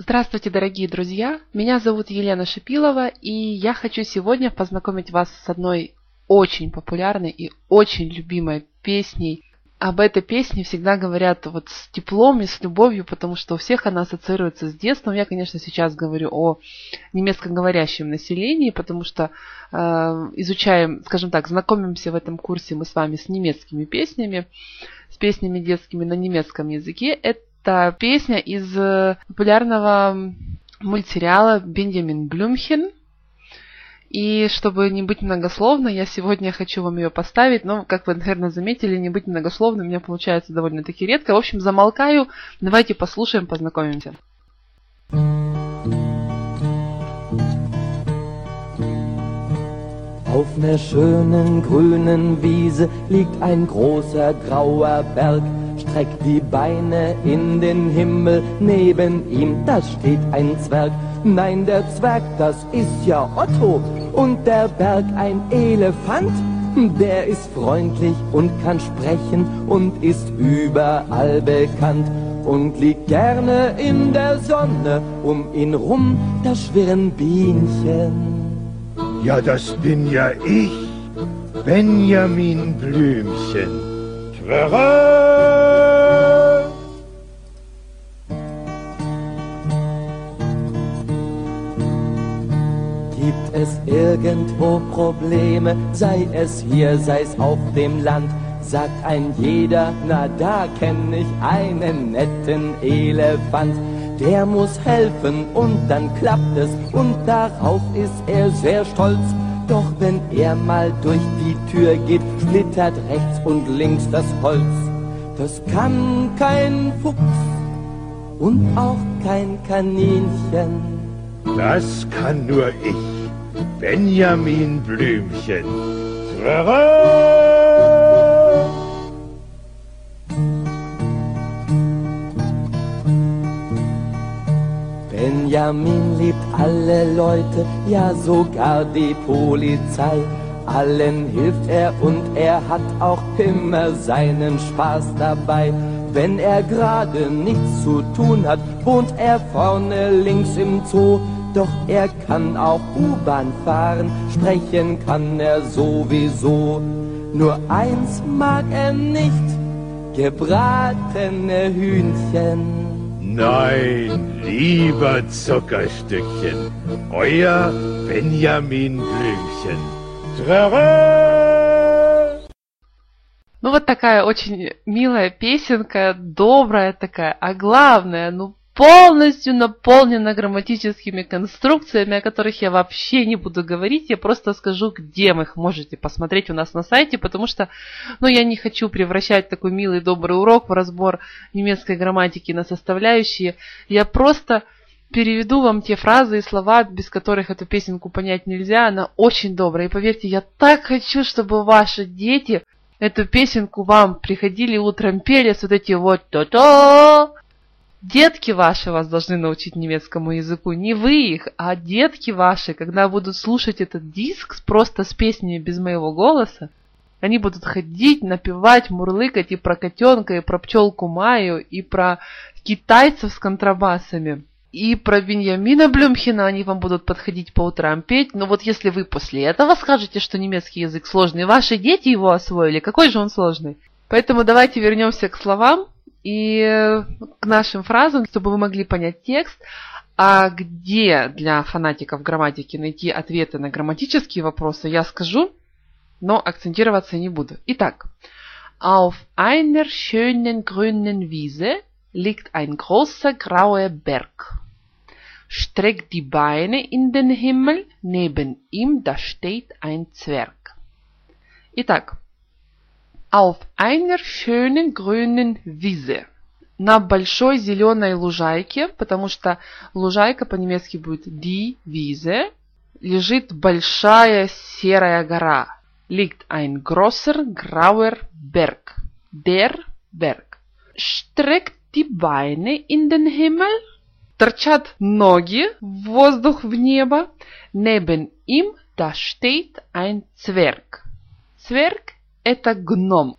Здравствуйте, дорогие друзья! Меня зовут Елена Шипилова, и я хочу сегодня познакомить вас с одной очень популярной и очень любимой песней. Об этой песне всегда говорят вот с теплом и с любовью, потому что у всех она ассоциируется с детством. Я, конечно, сейчас говорю о немецкоговорящем населении, потому что изучаем, скажем так, знакомимся в этом курсе мы с вами с немецкими песнями, с песнями детскими на немецком языке. Это песня из популярного мультсериала «Бенджамин Блюмхен». И чтобы не быть многословной, я сегодня хочу вам ее поставить. Но, как вы, наверное, заметили, не быть многословной у меня получается довольно-таки редко. В общем, замолкаю. Давайте послушаем, познакомимся. Auf ner schönen grünen Wiese liegt ein großer grauer Berg. Streckt die Beine in den Himmel, neben ihm, da steht ein Zwerg. Nein, der Zwerg, das ist ja Otto, und der Berg ein Elefant. Der ist freundlich und kann sprechen und ist überall bekannt. Und liegt gerne in der Sonne, ihn rum, da schwirren Bienchen. Ja, das bin ja ich, Benjamin Blümchen. Twirre! Gibt es irgendwo Probleme, sei es hier, sei es auf dem Land, sagt ein jeder, na da kenn ich einen netten Elefant. Der muss helfen und dann klappt es und darauf ist er sehr stolz. Doch wenn er mal durch die Tür geht, splittert rechts und links das Holz. Das kann kein Fuchs und auch kein Kaninchen. Das kann nur ich, Benjamin Blümchen. Twirre! Benjamin liebt alle Leute, ja sogar die Polizei. Allen hilft er und er hat auch immer seinen Spaß dabei. Wenn er gerade nichts zu tun hat, wohnt er vorne links im Zoo. Doch er kann auch U-Bahn fahren, sprechen kann er sowieso. Nur eins mag er nicht, gebratene Hühnchen. Nein, lieber Zuckerstückchen, euer Benjamin Blümchen. Twirre! Ну вот такая очень милая песенка, добрая такая, а главное, полностью наполнена грамматическими конструкциями, о которых я вообще не буду говорить, я просто скажу, где вы их можете посмотреть у нас на сайте, потому что, я не хочу превращать такой милый добрый урок в разбор немецкой грамматики на составляющие, я просто переведу вам те фразы и слова, без которых эту песенку понять нельзя, она очень добрая, и поверьте, я так хочу, чтобы ваши дети эту песенку вам приходили утром, пели с вот эти вот то-то. Детки ваши вас должны научить немецкому языку, не вы их, а детки ваши, когда будут слушать этот диск просто с песнями без моего голоса, они будут ходить, напевать, мурлыкать и про котенка, и про пчелку Майю, и про китайцев с контрабасами, и про Бенджамина Блюмхена они вам будут подходить по утрам петь. Но вот если вы после этого скажете, что немецкий язык сложный, ваши дети его освоили, какой же он сложный? Поэтому давайте вернемся к словам и к нашим фразам, чтобы вы могли понять текст. А где для фанатиков грамматики найти ответы на грамматические вопросы, я скажу, но акцентироваться не буду. Итак, auf einer schönen grünen Wiese liegt ein großer grauer Berg. Streckt die Beine in den Himmel, neben ihm da steht ein Zwerg. Итак, auf einer schönen grünen Wiese. На большой зеленой лужайке, потому что лужайка по-немецки будет die Wiese, лежит большая серая гора. Liegt ein großer grauer Berg. Der Berg. Streckt die Beine in den Himmel. Торчат ноги в воздух, в небо. Neben ihm da steht ein Zwerg. Zwerg – это гном.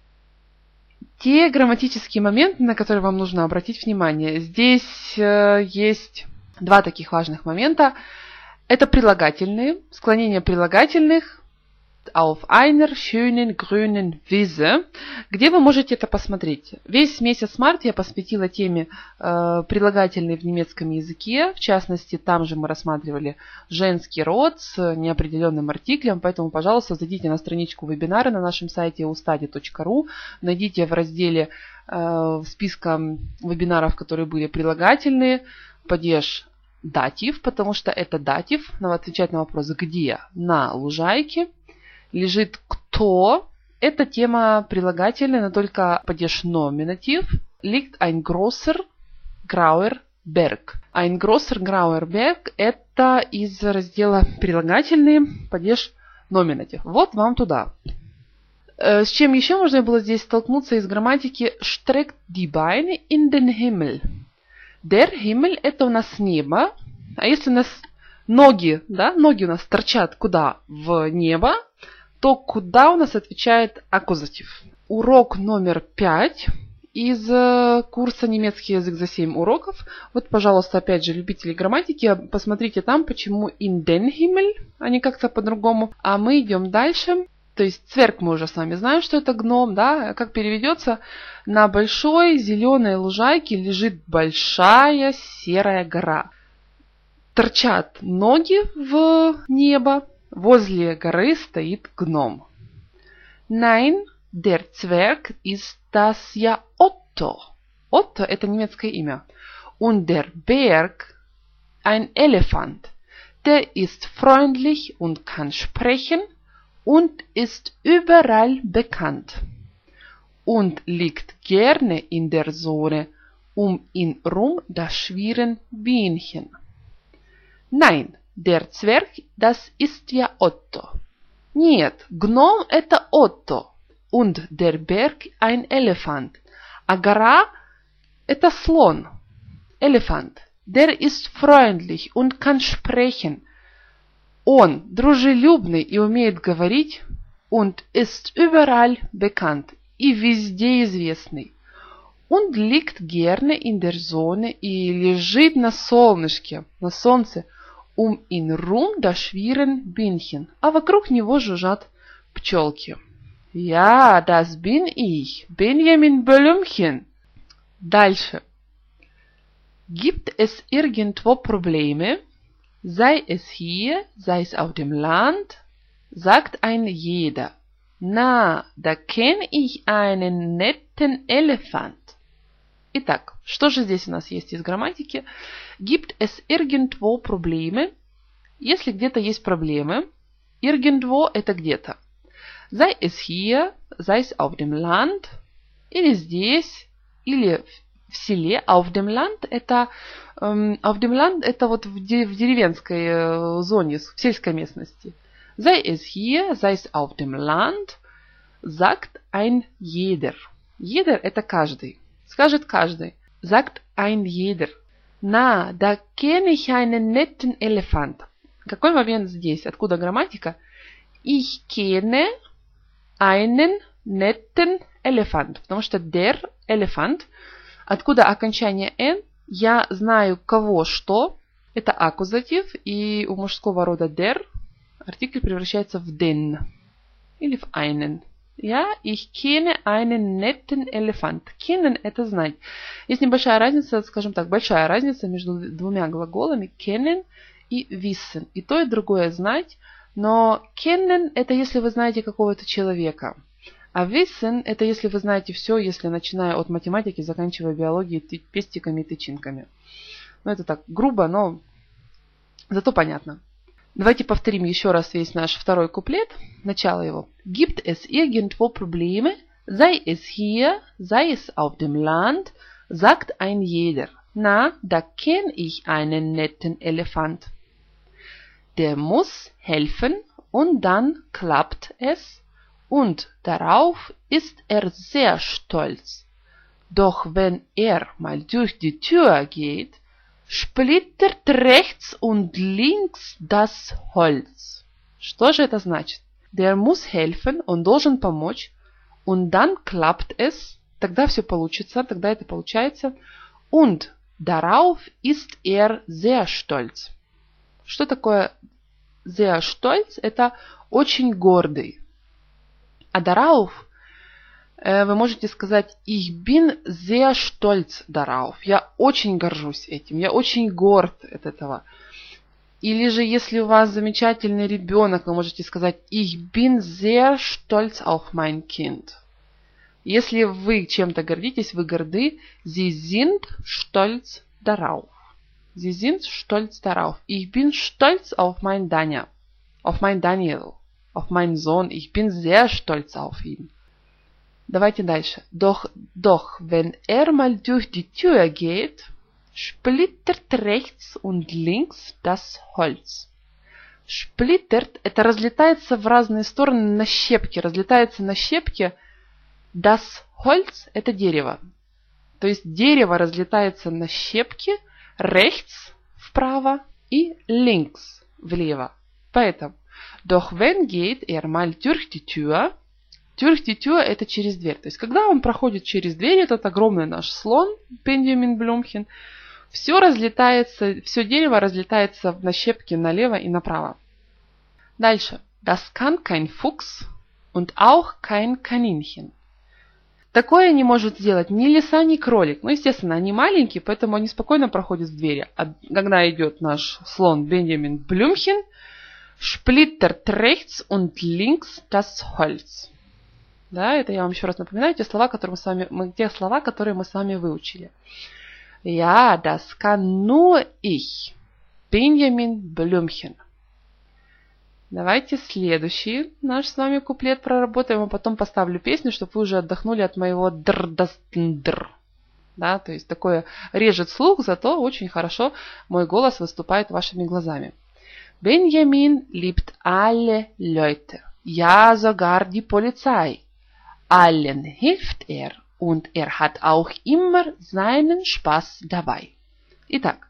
Те грамматические моменты, на которые вам нужно обратить внимание. Здесь есть Два таких важных момента. Это прилагательные, склонение прилагательных auf einer schönen grünen Wiese, где вы можете это посмотреть. Весь месяц март я посвятила теме прилагательные в немецком языке. В частности, там же мы рассматривали женский род с неопределенным артиклем, поэтому, пожалуйста, зайдите на страничку вебинара на нашем сайте ustadi.ru, найдите в разделе списка вебинаров, которые были прилагательные, падеж датив, потому что это датив. Надо отвечать на вопрос «где?» На лужайке. Лежит кто? Это тема прилагательная, но только падеж номинатив. Liegt ein großer grauer Berg. Ein großer grauer Berg – это из раздела прилагательные, падеж номинатив. Вот вам туда. С чем еще можно было здесь столкнуться из грамматики? Streckt die Beine in den Himmel. Der Himmel – это у нас небо. А если у нас ноги, да, ноги у нас торчат куда? В небо, то куда у нас отвечает аккузатив? Урок номер 5 из курса «Немецкий язык за 7 уроков». Вот, пожалуйста, опять же, любители грамматики, посмотрите там, почему in den Himmel, а не как-то по-другому. А мы идем дальше. То есть цверг мы уже с вами знаем, что это гном, да? Как переведется? На большой зеленой лужайке лежит большая серая гора. Торчат ноги в небо. Возле горы стоит гном. Nein, der Zwerg ist das ja Otto. Otto – это немецкое имя. Und der Berg ein Elefant. Der ist freundlich und kann sprechen und ist überall bekannt. Und liegt gerne in der Sonne, ihn rum das schwirren Bienchen. Nein. Der Zwerg, das ist ja Otto. Нет, гном – это Otto. Und der Berg ein Elefant. А гора – это слон. Elefant. Der ist freundlich und kann sprechen. Он дружелюбный и умеет говорить. Und ist überall bekannt. И везде известный. Und liegt gerne in der Sonne. И лежит на солнышке, на солнце. Ihn rum da schwirren Bienchen. А вокруг него жужжат пчелки. Ja, das bin ich, Benjamin Blümchen. Дальше. Gibt es irgendwo Probleme? Sei es hier, sei es auf dem Land, sagt ein jeder. Na, da kenne ich einen netten Elefant. Итак, что же здесь у нас есть из грамматики? Gibt es irgendwo Probleme? Если где-то есть проблемы. Irgendwo – это где-то. Sei es hier, sei es auf dem Land, или здесь, или в селе. Auf dem Land – это вот в деревенской зоне, в сельской местности. Sei es hier, sei es auf dem Land, sagt ein jeder. Jeder – это каждый. Скажет каждый. Sagt ein jeder. Na, da kenne ich einen netten Elefant. Какой момент здесь? Откуда грамматика? Ich kenne einen netten Elefant. Потому что der Elefant. Откуда окончание n? Я знаю кого что. Это аккузатив. И у мужского рода der артикль превращается в den. Или в einen. Ja, ich kenne einen netten Elefant. Kennen – это знать. Есть небольшая разница, скажем так, большая разница между двумя глаголами kennen и wissen. И то, и другое знать, но kennen – это если вы знаете какого-то человека. А wissen – это если вы знаете все, если начиная от математики, заканчивая биологией, пестиками и тычинками. Ну, это так грубо, но зато понятно. Давайте повторим еще раз весь наш второй куплет, начало его. Gibt es irgendwo Probleme? Sei es hier, sei es auf dem Land, sagt ein jeder. Na, da kenn ich einen netten Elefant. Der muss helfen und dann klappt es und darauf ist er sehr stolz. Doch wenn er mal durch die Tür geht, splittert rechts und links das Holz. Что же это значит? Der muss helfen, он должен помочь, und dann klappt es, тогда все получится, тогда это получается, und Darauf ist sehr stolz. Что такое sehr stolz? Это очень гордый. А darauf вы можете сказать ich bin sehr stolz darauf. Я очень горжусь этим. Я очень горд от этого. Или же, если у вас замечательный ребенок, вы можете сказать ich bin sehr stolz auf mein Kind. Если вы чем-то гордитесь, вы горды. Sie sind stolz darauf. Sie sind stolz darauf. Ich bin stolz auf mein Daniel. Auf mein Daniel. Auf meinen Sohn. Ich bin sehr stolz auf ihn. Давайте дальше. Doch, wenn mal durch die Tür geht, splittert rechts und links das Holz. Splittert – это разлетается в разные стороны на щепки. Разлетается на щепки. Das Holz – это дерево. То есть дерево разлетается на щепки rechts вправо и links влево. Поэтому doch wenn geht mal durch die Tür. Durch die Tür – это через дверь. То есть когда он проходит через дверь, этот огромный наш слон Бенджамин Блюмхен, все разлетается, все дерево разлетается на щепки налево и направо. Дальше. Das kann kein Fuchs und auch kein Kaninchen. Такое не может сделать ни лиса, ни кролик. Ну, естественно, они маленькие, поэтому они спокойно проходят в двери. А когда идет наш слон Бенджамин Блюмхен, splittert rechts und links das Holz. Да, это я вам еще раз напоминаю те слова, которые мы с вами выучили. Ja, das kann nur ich. Benjamin Blümchen. Давайте следующий наш с вами куплет проработаем, а потом поставлю песню, чтобы вы уже отдохнули от моего др-дас-др. Да, то есть такое режет слух, зато очень хорошо мой голос выступает вашими глазами. Benjamin liebt alle Leute. Ja, sogar die Polizei. Allen hilft und hat auch immer seinen Spaß dabei. Итак,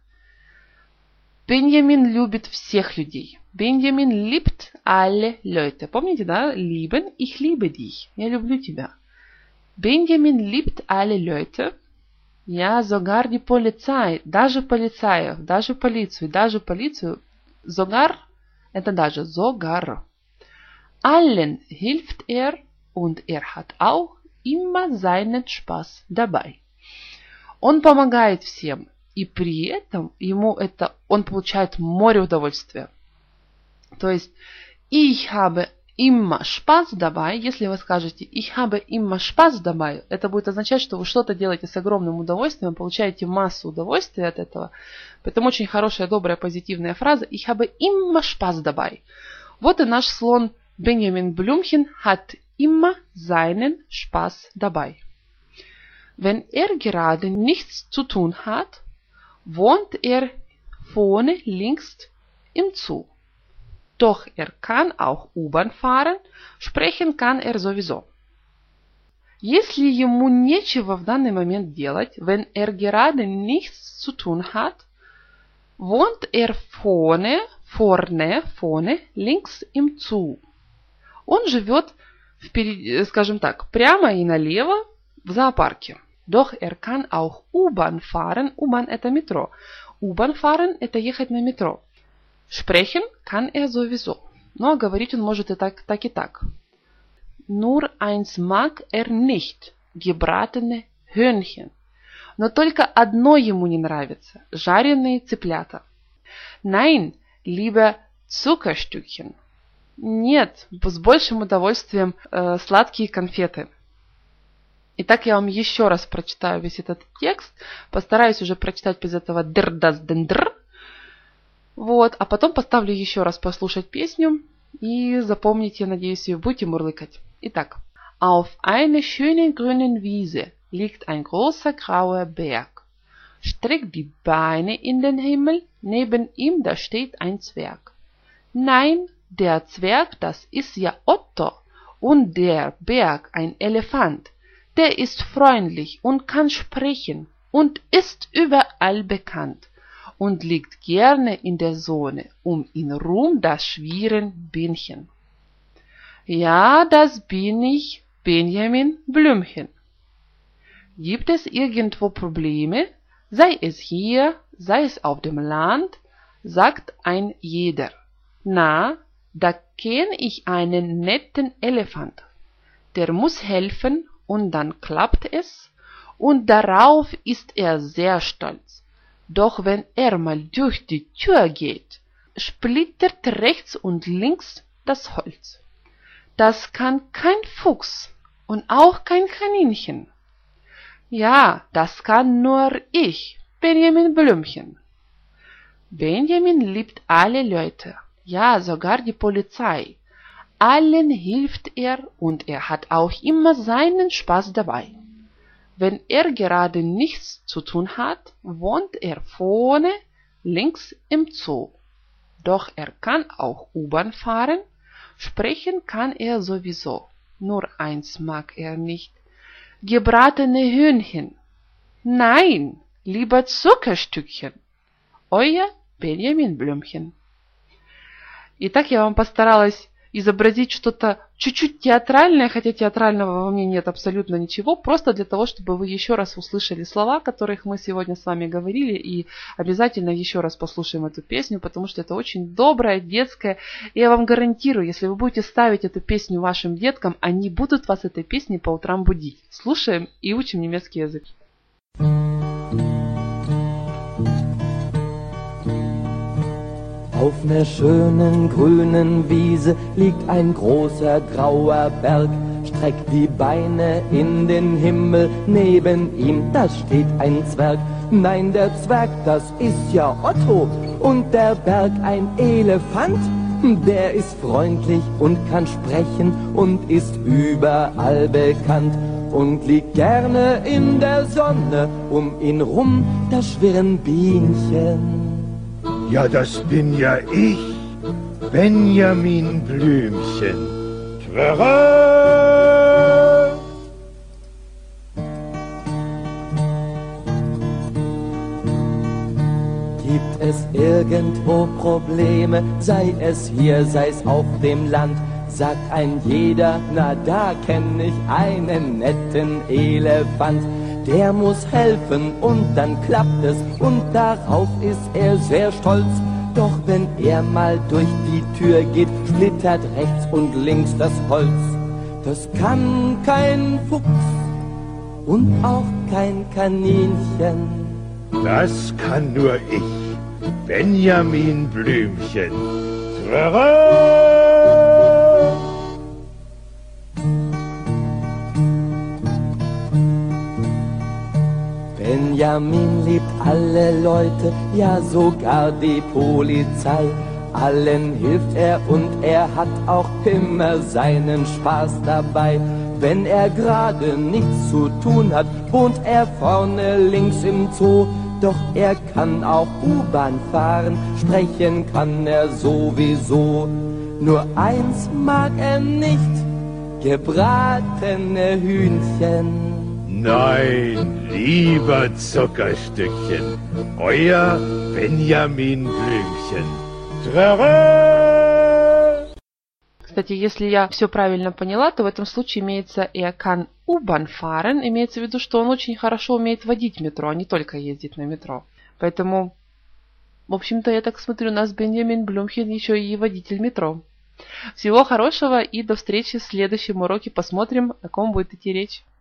Бенджамин любит всех людей. Бенджамин liebt alle Leute. Помните, да? Lieben, ich liebe dich. Я люблю тебя. Бенджамин liebt alle Leute. Ja, sogar die Polizei. Даже полицаев, даже полицию. Sogar, это даже, sogar. Allen hilft und hat auch immer seinen Spaß dabei. Он помогает всем, и при этом он получает море удовольствия. То есть, ich habe immer Spaß dabei, если вы скажете ich habe immer Spaß dabei, это будет означать, что вы что-то делаете с огромным удовольствием, получаете массу удовольствия от этого. Поэтому очень хорошая, добрая, позитивная фраза ich habe immer Spaß dabei. Вот и наш слон Benjamin Blümchen hat immer seinen Spaß dabei. Wenn gerade nichts zu tun hat, wohnt vorne links im Zug. Doch kann auch U-Bahn fahren, sprechen kann sowieso. Если ему нечего в данный момент делать, wenn gerade nichts zu tun hat, wohnt vorne links im Zug. Он живет впереди, скажем так, прямо и налево в зоопарке. Doch kann auch U-Bahn fahren. U-Bahn это метро. U-Bahn fahren это ехать на метро. Sprechen kann sowieso. Но говорить он может и так, и так. Nur eins mag nicht. Gebratene Hühnchen. Но только одно ему не нравится. Жареные цыплята. Nein, lieber Zuckerstückchen. Нет, с большим удовольствием сладкие конфеты. Итак, я вам еще раз прочитаю весь этот текст. Постараюсь уже прочитать без этого др-дас-дендр. Вот, а потом поставлю еще раз послушать песню. И запомните, надеюсь, ее будете мурлыкать. Итак. Auf einer schönen grünen Wiese liegt ein großer grauer Berg. Streckt die Beine in den Himmel, neben ihm da steht ein Zwerg. Nein, der Zwerg, das ist ja Otto, und der Berg ein Elefant. Der ist freundlich und kann sprechen und ist überall bekannt und liegt gerne in der Sonne, in Ruhm das Schwierenbienchen. Ja, das bin ich, Benjamin Blümchen. Gibt es irgendwo Probleme? Sei es hier, sei es auf dem Land, sagt ein jeder. Na, da kenn ich einen netten Elefant. Der muss helfen und dann klappt es und darauf ist er sehr stolz. Doch wenn er mal durch die Tür geht, splittert rechts und links das Holz. Das kann kein Fuchs und auch kein Kaninchen. Ja, das kann nur ich, Benjamin Blümchen. Benjamin liebt alle Leute, ja sogar die Polizei. Allen hilft er und er hat auch immer seinen Spaß dabei. Wenn er gerade nichts zu tun hat, wohnt er vorne links im Zoo. Doch er kann auch U-Bahn fahren, sprechen kann er sowieso. Nur eins mag er nicht: gebratene Hühnchen. Nein, lieber Zuckerstückchen. Euer Benjamin Blümchen. Итак, я вам постаралась изобразить что-то чуть-чуть театральное, хотя театрального во мне нет абсолютно ничего, просто для того, чтобы вы еще раз услышали слова, о которых мы сегодня с вами говорили, и обязательно еще раз послушаем эту песню, потому что это очень добрая, детская, и я вам гарантирую, если вы будете ставить эту песню вашим деткам, они будут вас этой песней по утрам будить. Слушаем и учим немецкий язык. Auf ner schönen grünen Wiese liegt ein großer grauer Berg, streckt die Beine in den Himmel, neben ihm, da steht ein Zwerg. Nein, der Zwerg, das ist ja Otto, und der Berg ein Elefant. Der ist freundlich und kann sprechen und ist überall bekannt und liegt gerne in der Sonne, um ihn rum, da schwirren Bienchen. Ja, das bin ja ich, Benjamin Blümchen. Twirre! Gibt es irgendwo Probleme, sei es hier, sei es auf dem Land, sagt ein jeder, na da kenn ich einen netten Elefant. Der muss helfen und dann klappt es und darauf ist er sehr stolz. Doch wenn er mal durch die Tür geht, splittert rechts und links das Holz. Das kann kein Fuchs und auch kein Kaninchen. Das kann nur ich, Benjamin Blümchen. Twirre! Benjamin liebt alle Leute, ja sogar die Polizei. Allen hilft er und er hat auch immer seinen Spaß dabei. Wenn er gerade nichts zu tun hat, wohnt er vorne links im Zoo. Doch er kann auch U-Bahn fahren, sprechen kann er sowieso. Nur eins mag er nicht: gebratene Hühnchen. Nein, lieber Zuckerstückchen, euer Benjamin Blümchen. Twirre! Кстати, если я все правильно поняла, то в этом случае имеется «er kann U-Bahn fahren», имеется в виду, что он очень хорошо умеет водить метро, а не только ездить на метро. Поэтому, в общем-то, я так смотрю, у нас Бенjamin Блюмхен еще и водитель метро. Всего хорошего и до встречи в следующем уроке. Посмотрим, о ком будет идти речь.